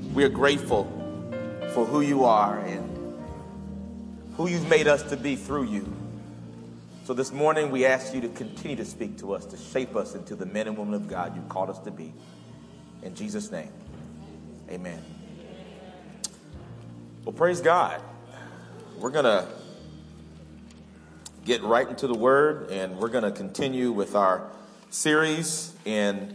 We are grateful for who you are and who you've made us to be through you. So this morning we ask you to continue to speak to us, to shape us into the men and women of God you've called us to be. In Jesus' name, amen. Well, praise God. We're going to get right into the Word, and we're going to continue with our series. And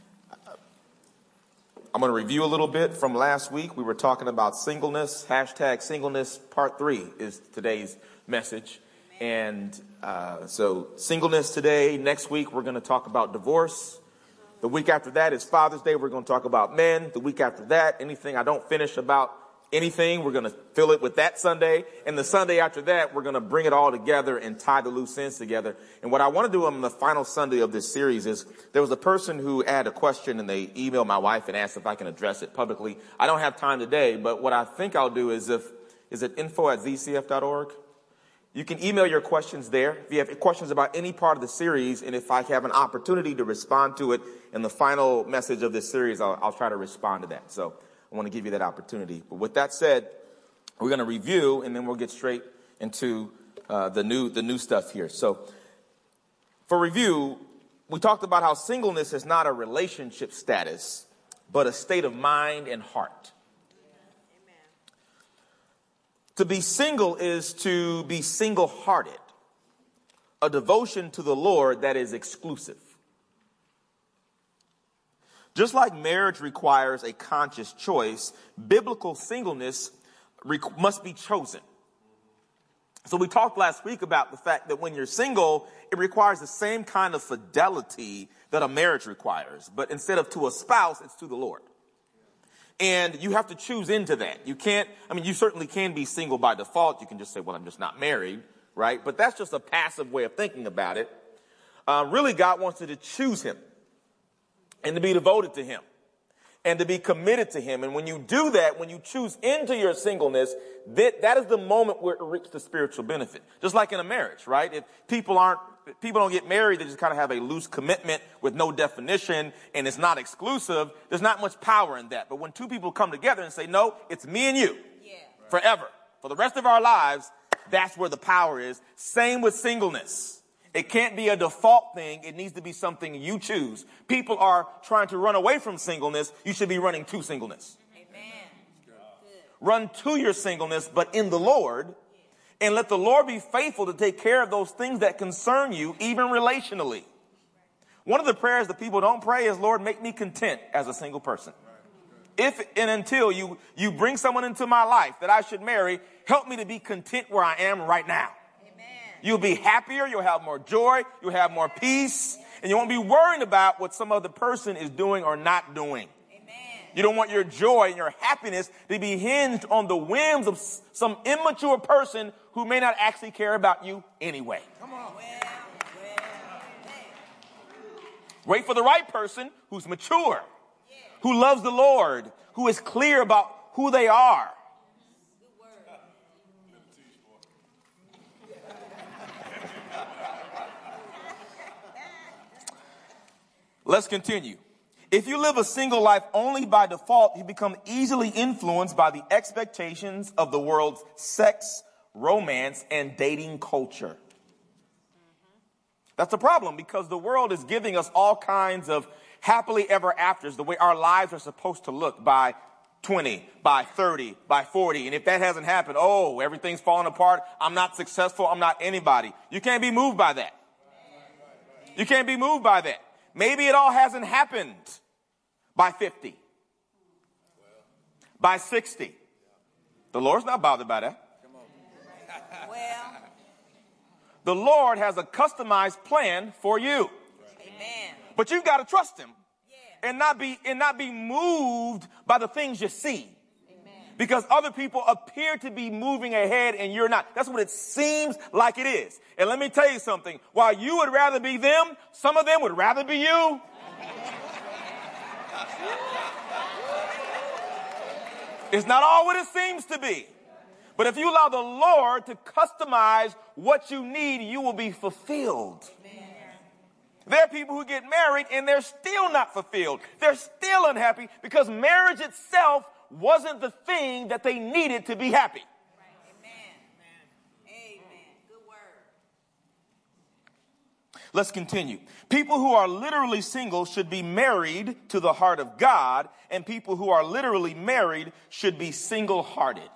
I'm going to review a little bit from last week. We were talking about singleness. Hashtag singleness part 3 is today's message. And so singleness today. Next week, we're going to talk about divorce. The week after that is Father's Day. We're going to talk about men. The week after that, anything I don't finish about anything, we're going to fill it with that Sunday. And the Sunday after that, we're going to bring it all together and tie the loose ends together. And what I want to do on the final Sunday of this series is there was a person who had a question and they emailed my wife and asked if I can address it publicly. I don't have time today, but what I think I'll do is is it info@zcf.org? You can email your questions there. If you have questions about any part of the series, and if I have an opportunity to respond to it in the final message of this series, I'll try to respond to that. So I want to give you that opportunity. But with that said, we're going to review, and then we'll get straight into the new stuff here. So for review, we talked about how singleness is not a relationship status, but a state of mind and heart. To be single is to be single-hearted, a devotion to the Lord that is exclusive. Just like marriage requires a conscious choice, biblical singleness must be chosen. So we talked last week about the fact that when you're single, it requires the same kind of fidelity that a marriage requires. But instead of to a spouse, it's to the Lord. And you have to choose into that. You certainly can be single by default. You can just say, well, I'm just not married, right? But that's just a passive way of thinking about it. Really, God wants you to choose him and to be devoted to him and to be committed to him. And when you do that, when you choose into your singleness, that is the moment where it reaps the spiritual benefit. Just like in a marriage, right? If people don't get married, they just kind of have a loose commitment with no definition and it's not exclusive. There's not much power in that. But when two people come together and say, no, it's me and you forever, for the rest of our lives, that's where the power is. Same with singleness. It can't be a default thing. It needs to be something you choose. People are trying to run away from singleness. You should be running to singleness. Amen. Run to your singleness, but in the Lord. And let the Lord be faithful to take care of those things that concern you, even relationally. One of the prayers that people don't pray is, Lord, make me content as a single person. If and until you bring someone into my life that I should marry, help me to be content where I am right now. Amen. You'll be happier. You'll have more joy. You'll have more peace. And you won't be worried about what some other person is doing or not doing. You don't want your joy and your happiness to be hinged on the whims of some immature person who may not actually care about you anyway. Come on. Wait for the right person who's mature, who loves the Lord, who is clear about who they are. Let's continue. If you live a single life only by default, you become easily influenced by the expectations of the world's sex, romance, and dating culture. That's a problem because the world is giving us all kinds of happily ever afters, the way our lives are supposed to look by 20, by 30, by 40. And if that hasn't happened, everything's falling apart. I'm not successful. I'm not anybody. You can't be moved by that. You can't be moved by that. Maybe it all hasn't happened by 50, by 60. The Lord's not bothered by that. The Lord has a customized plan for you. Amen. But you've got to trust him and not be moved by the things you see. Amen. Because other people appear to be moving ahead and you're not. That's what it seems like it is. And let me tell you something. While you would rather be them, some of them would rather be you. It's not all what it seems to be. But if you allow the Lord to customize what you need, you will be fulfilled. Amen. There are people who get married and they're still not fulfilled. They're still unhappy because marriage itself wasn't the thing that they needed to be happy. Let's continue. People who are literally single should be married to the heart of God, and people who are literally married should be single-hearted.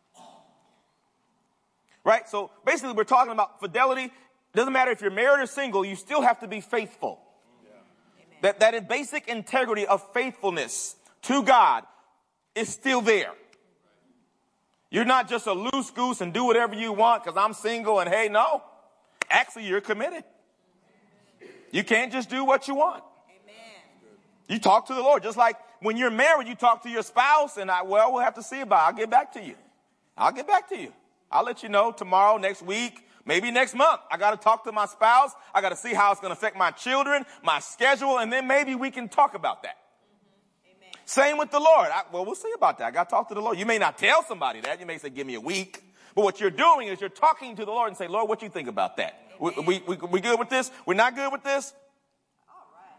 Right? So basically we're talking about fidelity. Doesn't matter if you're married or single, you still have to be faithful. Yeah. That basic integrity of faithfulness to God is still there. You're not just a loose goose and do whatever you want because I'm single and hey, no. Actually, you're committed. You can't just do what you want. Amen. You talk to the Lord. Just like when you're married, you talk to your spouse and we'll have to see about it. I'll get back to you. I'll let you know tomorrow, next week, maybe next month. I got to talk to my spouse. I got to see how it's going to affect my children, my schedule, and then maybe we can talk about that. Amen. Same with the Lord. We'll see about that. I got to talk to the Lord. You may not tell somebody that. You may say, give me a week. But what you're doing is you're talking to the Lord and say, Lord, what do you think about that? We good with this? We're not good with this? All right.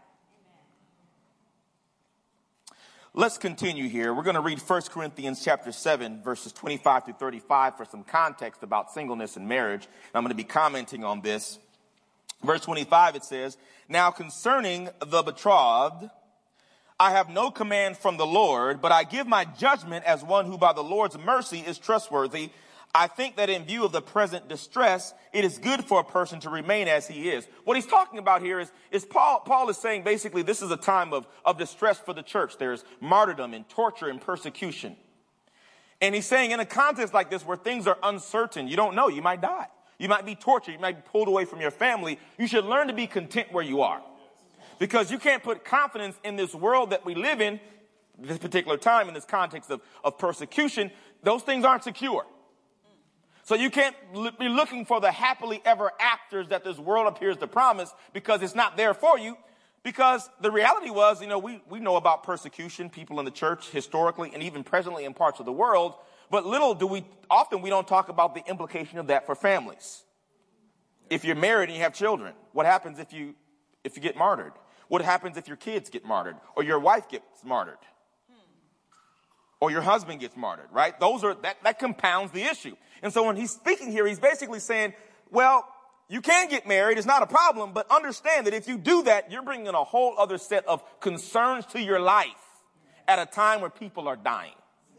Amen. Let's continue here. We're going to read 1 Corinthians chapter 7, verses 25 through 35 for some context about singleness and marriage. And I'm going to be commenting on this. Verse 25, it says, now concerning the betrothed, I have no command from the Lord, but I give my judgment as one who by the Lord's mercy is trustworthy. I think that in view of the present distress, it is good for a person to remain as he is. What he's talking about here is Paul is saying basically this is a time of distress for the church. There's martyrdom and torture and persecution. And he's saying in a context like this where things are uncertain, you don't know, you might die. You might be tortured. You might be pulled away from your family. You should learn to be content where you are. Because you can't put confidence in this world that we live in, this particular time, in this context of persecution. Those things aren't secure. So you can't be looking for the happily ever afters that this world appears to promise because it's not there for you. Because the reality was, we know about persecution, people in the church historically and even presently in parts of the world. But often we don't talk about the implication of that for families. If you're married and you have children, what happens if you get martyred? What happens if your kids get martyred or your wife gets martyred? Or your husband gets martyred, right? That compounds the issue. And so when he's speaking here, he's basically saying, well, you can get married. It's not a problem. But understand that if you do that, you're bringing a whole other set of concerns to your life at a time where people are dying.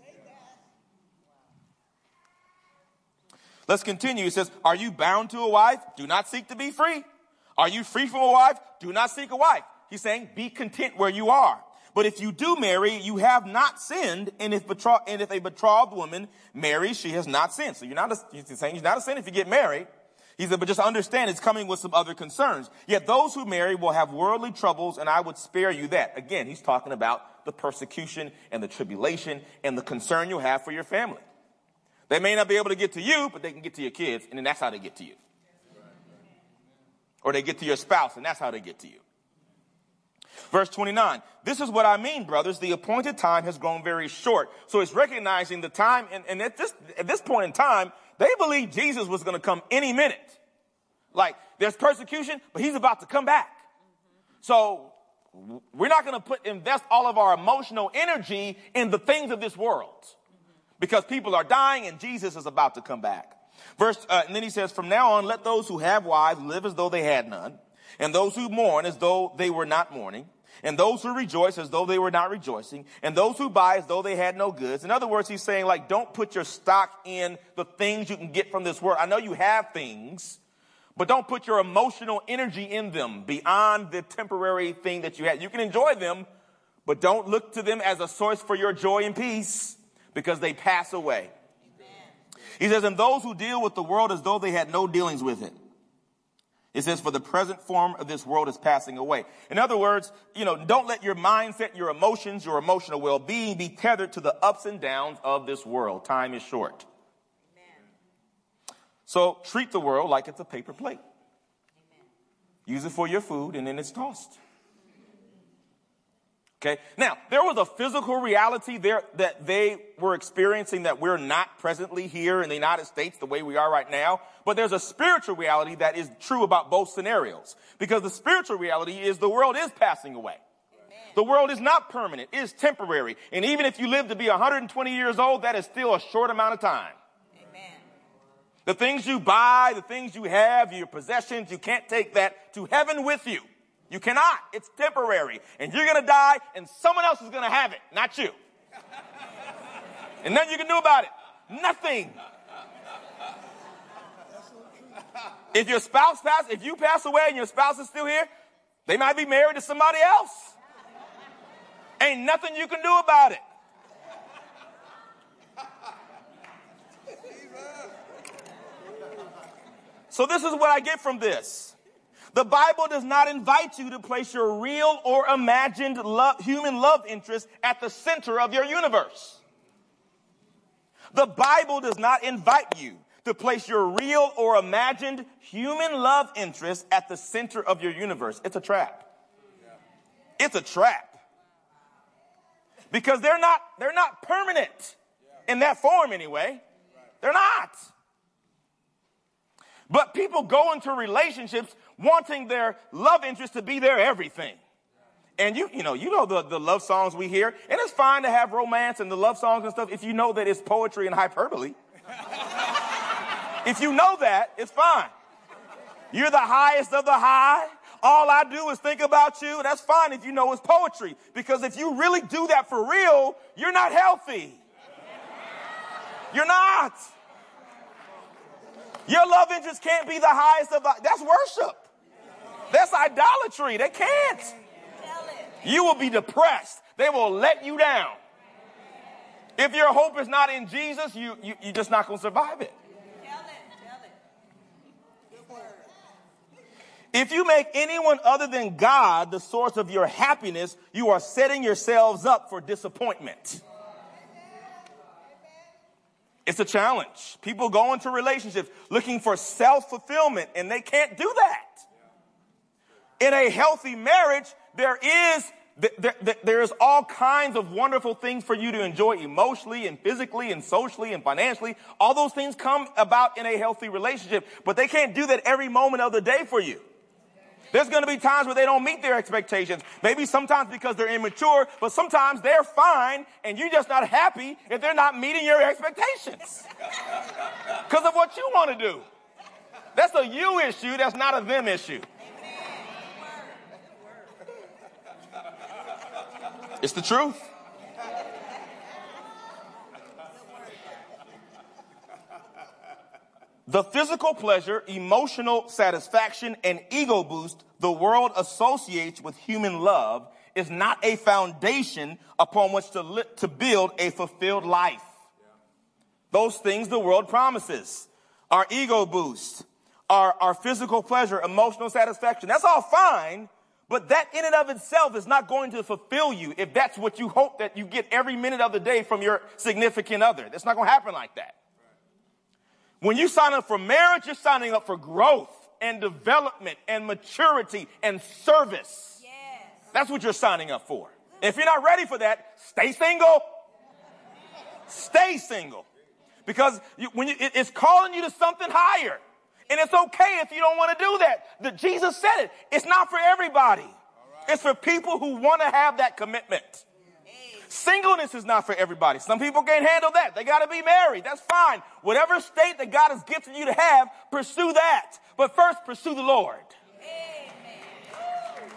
Let's continue. He says, are you bound to a wife? Do not seek to be free. Are you free from a wife? Do not seek a wife. He's saying, be content where you are. But if you do marry, you have not sinned. And if a betrothed woman marries, she has not sinned. So he's saying he's not a sin if you get married. He said, but just understand it's coming with some other concerns. Yet those who marry will have worldly troubles, and I would spare you that. Again, he's talking about the persecution and the tribulation and the concern you'll have for your family. They may not be able to get to you, but they can get to your kids, and then that's how they get to you. Or they get to your spouse, and that's how they get to you. Verse 29, this is what I mean, brothers. The appointed time has grown very short. So it's recognizing the time. And at this point in time, they believed Jesus was going to come any minute. Like there's persecution, but he's about to come back. So we're not going to invest all of our emotional energy in the things of this world because people are dying and Jesus is about to come back. And then he says, from now on, let those who have wives live as though they had none. And those who mourn as though they were not mourning, and those who rejoice as though they were not rejoicing, and those who buy as though they had no goods. In other words, he's saying, don't put your stock in the things you can get from this world. I know you have things, but don't put your emotional energy in them beyond the temporary thing that you had. You can enjoy them, but don't look to them as a source for your joy and peace because they pass away. Amen. He says, and those who deal with the world as though they had no dealings with it. It says, for the present form of this world is passing away. In other words, don't let your mindset, your emotions, your emotional well-being be tethered to the ups and downs of this world. Time is short. Amen. So treat the world like it's a paper plate. Amen. Use it for your food and then it's tossed. Okay. Now, there was a physical reality there that they were experiencing that we're not presently here in the United States the way we are right now. But there's a spiritual reality that is true about both scenarios, because the spiritual reality is the world is passing away. The world is not permanent. It is temporary. And even if you live to be 120 years old, that is still a short amount of time. Amen. The things you buy, the things you have, your possessions, you can't take that to heaven with you. You cannot. It's temporary. And you're going to die, and someone else is going to have it, not you. And nothing you can do about it. Nothing. If you pass away and your spouse is still here, they might be married to somebody else. Ain't nothing you can do about it. So this is what I get from this. The Bible does not invite you to place your real or imagined human love interest at the center of your universe. The Bible does not invite you to place your real or imagined human love interest at the center of your universe. It's a trap. It's a trap. Because they're not permanent in that form anyway. They're not. But people go into relationships wanting their love interest to be their everything. And you know the love songs we hear. And it's fine to have romance and the love songs and stuff if you know that it's poetry and hyperbole. If you know that, it's fine. You're the highest of the high. All I do is think about you. That's fine if you know it's poetry. Because if you really do that for real, you're not healthy. You're not. Your love interest can't be the highest of the... That's worship. That's idolatry. They can't. You will be depressed. They will let you down. If your hope is not in Jesus, you're just not going to survive it. If you make anyone other than God the source of your happiness, you are setting yourselves up for disappointment. It's a challenge. People go into relationships looking for self-fulfillment, and they can't do that. In a healthy marriage, there is all kinds of wonderful things for you to enjoy emotionally and physically and socially and financially. All those things come about in a healthy relationship, but they can't do that every moment of the day for you. There's going to be times where they don't meet their expectations. Maybe sometimes because they're immature, but sometimes they're fine and you're just not happy if they're not meeting your expectations because of what you want to do. That's a you issue. That's not a them issue. It's the truth. The physical pleasure, emotional satisfaction, and ego boost the world associates with human love is not a foundation upon which to build a fulfilled life. Those things the world promises. Our ego boost, our physical pleasure, emotional satisfaction, that's all fine, but that in and of itself is not going to fulfill you if that's what you hope that you get every minute of the day from your significant other. That's not going to happen like that. When you sign up for marriage, you're signing up for growth and development and maturity and service. Yes. That's what you're signing up for. If you're not ready for that, stay single. Stay single. Because it's calling you to something higher. And it's okay if you don't want to do that. Jesus said it. It's not for everybody. Right. It's for people who want to have that commitment. Singleness is not for everybody. Some people can't handle that. They got to be married. That's fine. Whatever state that God has gifted you to have, pursue that. But first, pursue the Lord. Amen.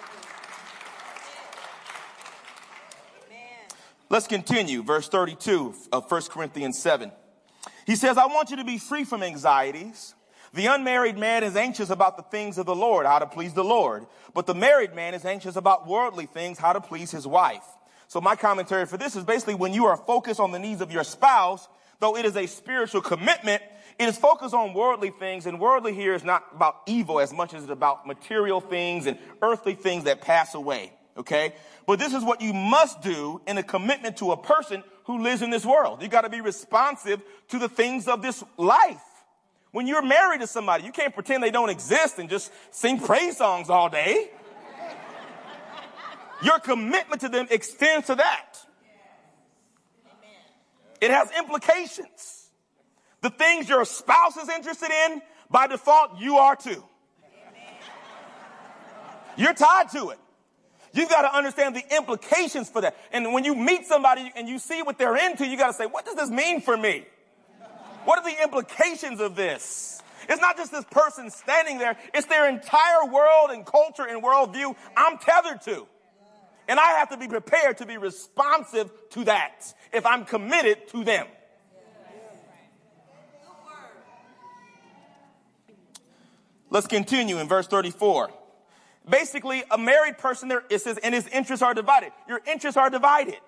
Let's continue. Verse 32 of 1 Corinthians 7. He says, I want you to be free from anxieties. The unmarried man is anxious about the things of the Lord, how to please the Lord. But the married man is anxious about worldly things, how to please his wife. So my commentary for this is basically when you are focused on the needs of your spouse, though it is a spiritual commitment, it is focused on worldly things. And worldly here is not about evil as much as it's about material things and earthly things that pass away. Okay. But this is what you must do in a commitment to a person who lives in this world. You got to be responsive to the things of this life. When you're married to somebody, you can't pretend they don't exist and just sing praise songs all day. Your commitment to them extends to that. It has implications. The things your spouse is interested in, by default, you are too. You're tied to it. You've got to understand the implications for that. And when you meet somebody and you see what they're into, you got to say, what does this mean for me? What are the implications of this? It's not just this person standing there. It's their entire world and culture and worldview I'm tethered to. And I have to be prepared to be responsive to that if I'm committed to them. Let's continue in verse 34. Basically, a married person there, it says, and his interests are divided. Your interests are divided.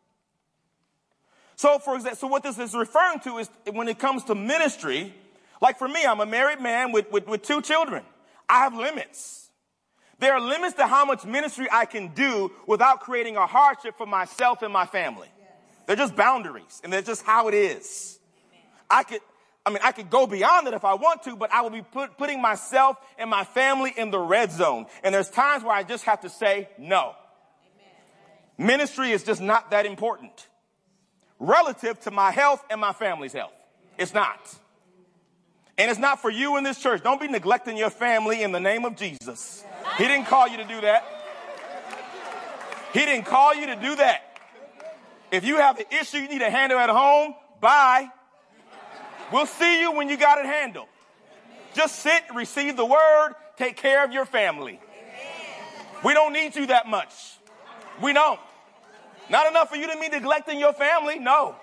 So, for example, so what this is referring to is when it comes to ministry, like for me, I'm a married man with 2 children. I have limits. There are limits to how much ministry I can do without creating a hardship for myself and my family. They're just boundaries, and they're just how it is. I could go beyond it if I want to, but I will be putting myself and my family in the red zone. And there's times where I just have to say no. Ministry is just not that important relative to my health and my family's health. It's not. And it's not for you in this church. Don't be neglecting your family in the name of Jesus. He didn't call you to do that. He didn't call you to do that. If you have an issue you need to handle at home, bye. We'll see you when you got it handled. Just sit, receive the word, take care of your family. We don't need you that much. We don't. Not enough for you to be neglecting your family, no.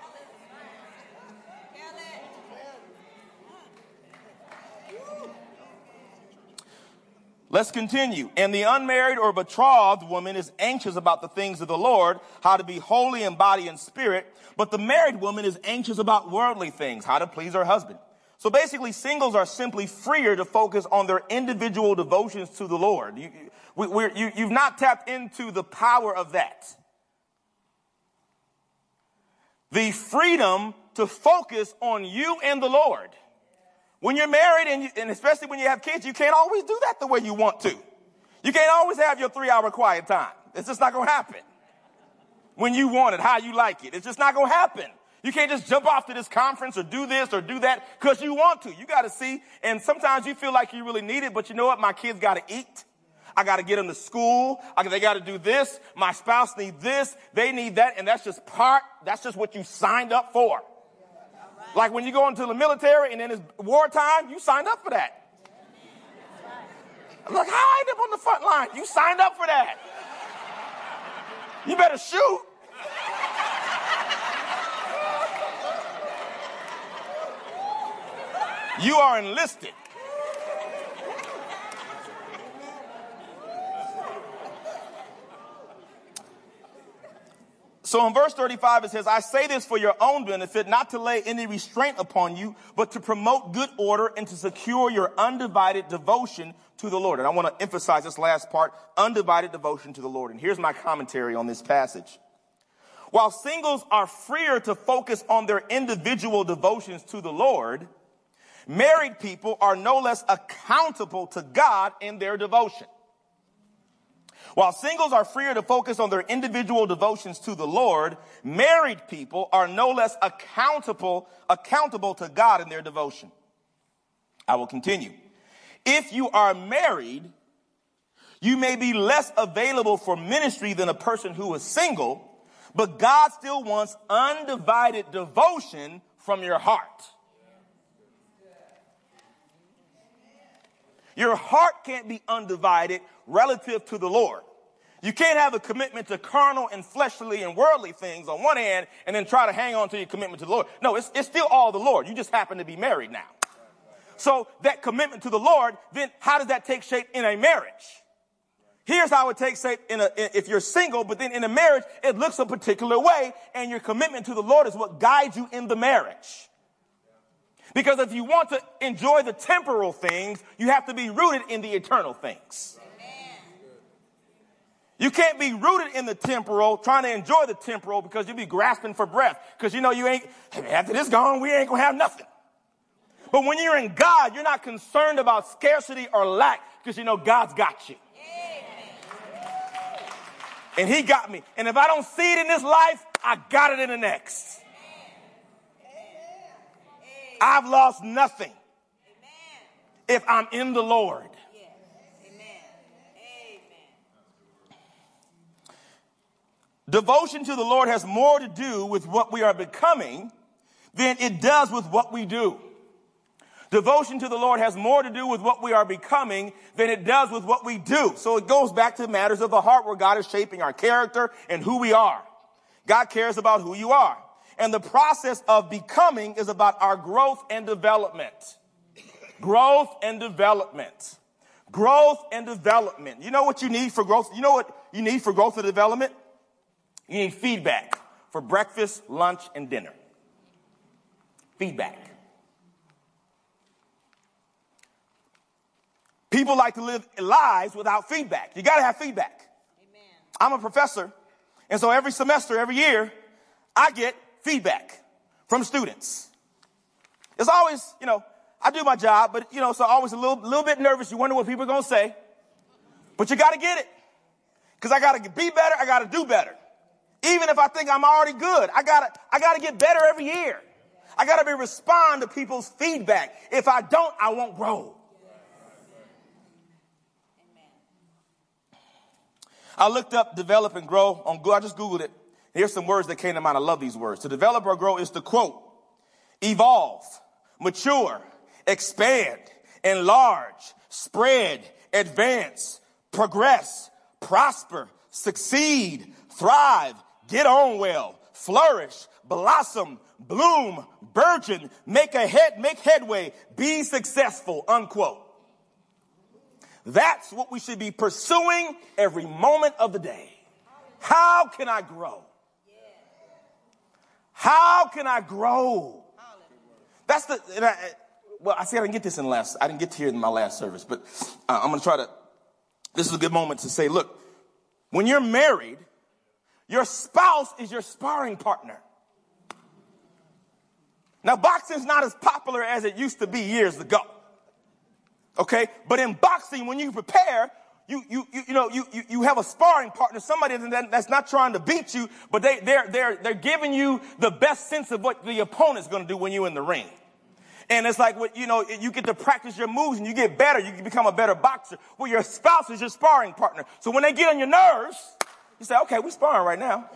Let's continue. And the unmarried or betrothed woman is anxious about the things of the Lord, how to be holy in body and spirit. But the married woman is anxious about worldly things, how to please her husband. So basically, singles are simply freer to focus on their individual devotions to the Lord. You've not tapped into the power of that. The freedom to focus on you and the Lord. When you're married, and especially when you have kids, you can't always do that the way you want to. You can't always have your 3-hour quiet time. It's just not going to happen. When you want it, how you like it. It's just not going to happen. You can't just jump off to this conference or do this or do that because you want to. You got to see, and sometimes you feel like you really need it, but you know what? My kids got to eat. I got to get them to school. They got to do this. My spouse needs this. They need that, and that's just what you signed up for. Like when you go into the military and then it's wartime, you signed up for that. Look, how I end up on the front line? You signed up for that. You better shoot. You are enlisted. So in verse 35, it says, I say this for your own benefit, not to lay any restraint upon you, but to promote good order and to secure your undivided devotion to the Lord. And I want to emphasize this last part, undivided devotion to the Lord. And here's my commentary on this passage. While singles are freer to focus on their individual devotions to the Lord, married people are no less accountable to God in their devotion. While singles are freer to focus on their individual devotions to the Lord, married people are no less accountable to God in their devotion. I will continue. If you are married, you may be less available for ministry than a person who is single, but God still wants undivided devotion from your heart. Your heart can't be undivided relative to the Lord. You can't have a commitment to carnal and fleshly and worldly things on one hand and then try to hang on to your commitment to the Lord. No, it's still all the Lord. You just happen to be married now. So that commitment to the Lord, then how does that take shape in a marriage? Here's how it takes shape if you're single, but then in a marriage, it looks a particular way, and your commitment to the Lord is what guides you in the marriage. Because if you want to enjoy the temporal things, you have to be rooted in the eternal things. You can't be rooted in the temporal, trying to enjoy the temporal, because you'll be grasping for breath. Because you know after this gone, we ain't going to have nothing. But when you're in God, you're not concerned about scarcity or lack, because you know God's got you. And he got me. And if I don't see it in this life, I got it in the next. I've lost nothing if I'm in the Lord. Devotion to the Lord has more to do with what we are becoming than it does with what we do. Devotion to the Lord has more to do with what we are becoming than it does with what we do. So it goes back to matters of the heart where God is shaping our character and who we are. God cares about who you are. And the process of becoming is about our growth and development. Growth and development. Growth and development. You know what you need for growth? You know what you need for growth and development? You need feedback for breakfast, lunch, and dinner. Feedback. People like to live lives without feedback. You got to have feedback. Amen. I'm a professor, and so every semester, every year, I get feedback from students. It's always, I do my job, but, so always a little bit nervous. You wonder what people are going to say. But you got to get it. Because I got to be better. I got to do better. Even if I think I'm already good, I got to get better every year. I got to respond to people's feedback. If I don't, I won't grow. I looked up develop and grow on Google. I just Googled it. Here's some words that came to mind. I love these words. To develop or grow is to quote, evolve, mature, expand, enlarge, spread, advance, progress, prosper, succeed, thrive, get on well, flourish, blossom, bloom, burgeon, make headway, be successful, unquote. That's what we should be pursuing every moment of the day. How can I grow? How can I grow? That's I didn't get this I didn't get to here in my last service, but I'm going to try to, this is a good moment to say, look, when you're married, your spouse is your sparring partner. Now, boxing's not as popular as it used to be years ago. Okay, but in boxing, when you prepare, you have a sparring partner, somebody that's not trying to beat you, but they're giving you the best sense of what the opponent's going to do when you're in the ring. And it's like, you get to practice your moves and you get better. You can become a better boxer. Well, your spouse is your sparring partner. So when they get on your nerves, you say, okay, we're sparring right now.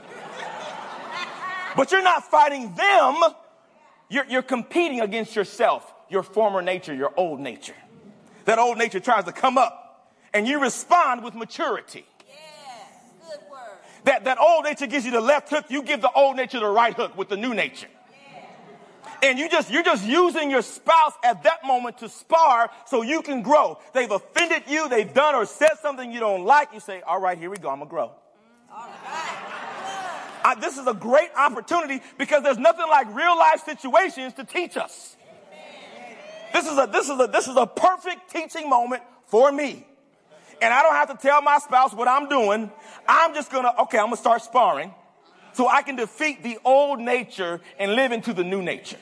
But you're not fighting them. You're competing against yourself, your former nature, your old nature. That old nature tries to come up, and you respond with maturity. Yeah, good word. That old nature gives you the left hook. You give the old nature the right hook with the new nature. Yeah. And you're just using your spouse at that moment to spar so you can grow. They've offended you. They've done or said something you don't like. You say, all right, here we go. I'm going to grow. All right. This is a great opportunity because there's nothing like real life situations to teach us. This is a perfect teaching moment for me. And I don't have to tell my spouse what I'm doing. I'm just I'm going to start sparring so I can defeat the old nature and live into the new nature.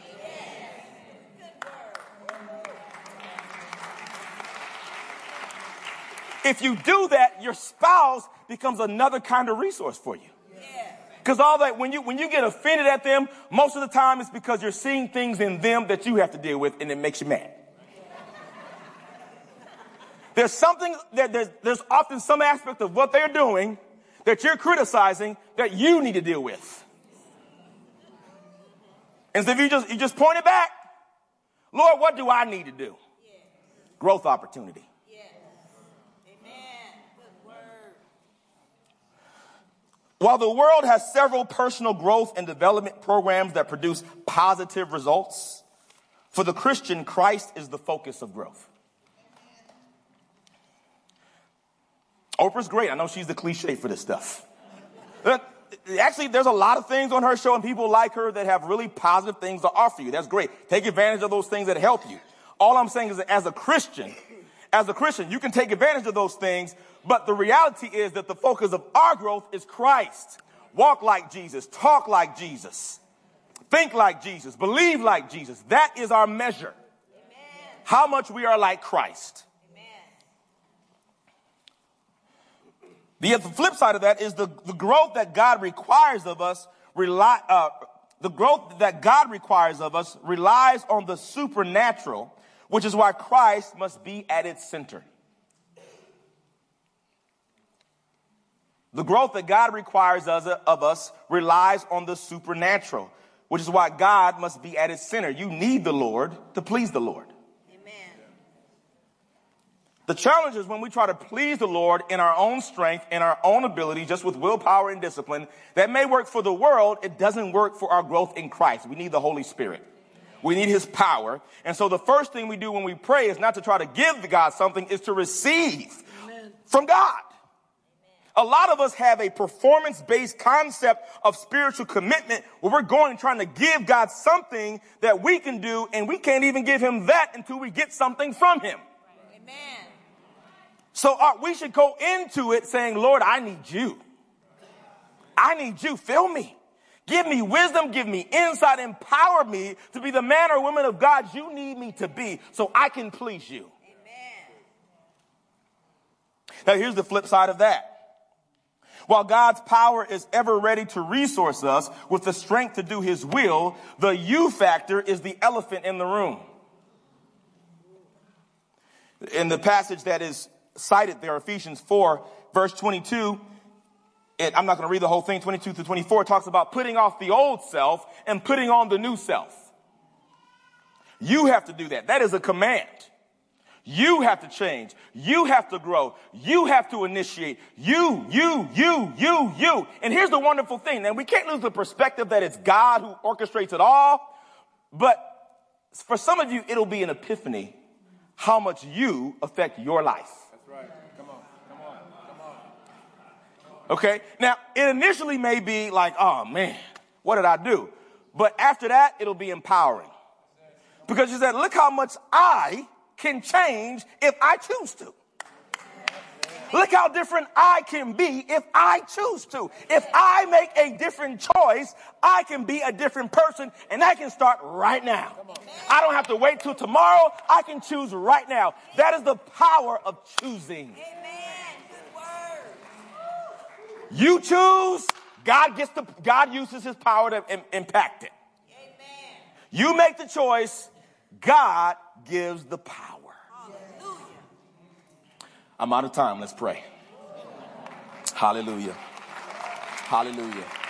If you do that, your spouse becomes another kind of resource for you. Because all that, when you get offended at them, most of the time it's because you're seeing things in them that you have to deal with, and it makes you mad. There's often some aspect of what they're doing that you're criticizing that you need to deal with. And so if you just point it back, Lord, what do I need to do? Yeah. Growth opportunity. Yeah. Amen. Good word. While the world has several personal growth and development programs that produce positive results, for the Christian, Christ is the focus of growth. Oprah's great. I know she's the cliche for this stuff. Actually, there's a lot of things on her show and people like her that have really positive things to offer you. That's great. Take advantage of those things that help you. All I'm saying is that as a Christian, you can take advantage of those things, but the reality is that the focus of our growth is Christ. Walk like Jesus, talk like Jesus, think like Jesus, believe like Jesus. That is our measure. Amen. How much we are like Christ. The flip side of that is the growth that God requires of us relies on the supernatural, which is why Christ must be at its center. The growth that God requires of us relies on the supernatural, which is why God must be at its center. You need the Lord to please the Lord. Amen. The challenge is when we try to please the Lord in our own strength, in our own ability, just with willpower and discipline, that may work for the world. It doesn't work for our growth in Christ. We need the Holy Spirit. We need his power. And so the first thing we do when we pray is not to try to give God something, is to receive from God. A lot of us have a performance-based concept of spiritual commitment where we're going trying to give God something that we can do, and we can't even give him that until we get something from him. Amen. So we should go into it saying, Lord, I need you. I need you. Fill me. Give me wisdom. Give me insight. Empower me to be the man or woman of God you need me to be so I can please you. Amen. Now, here's the flip side of that. While God's power is ever ready to resource us with the strength to do his will, the you factor is the elephant in the room. In the passage that is cited there, Ephesians 4, verse 22, I'm not going to read the whole thing, 22 to 24, talks about putting off the old self and putting on the new self. You have to do that. That is a command. You have to change. You have to grow. You have to initiate. You. And here's the wonderful thing. And we can't lose the perspective that it's God who orchestrates it all. But for some of you, it'll be an epiphany how much you affect your life. That's right. Come on. Okay? Now, it initially may be like, oh, man, what did I do? But after that, it'll be empowering. Because you said, look how much I can change if I choose to. Look how different I can be if I choose to. If I make a different choice, I can be a different person, and I can start right now. I don't have to wait till tomorrow. I can choose right now. That is the power of choosing. Amen. Good word. You choose, God uses his power to impact it. Amen. You make the choice, God gives the power. Hallelujah. I'm out of time. Let's pray. Hallelujah. Hallelujah.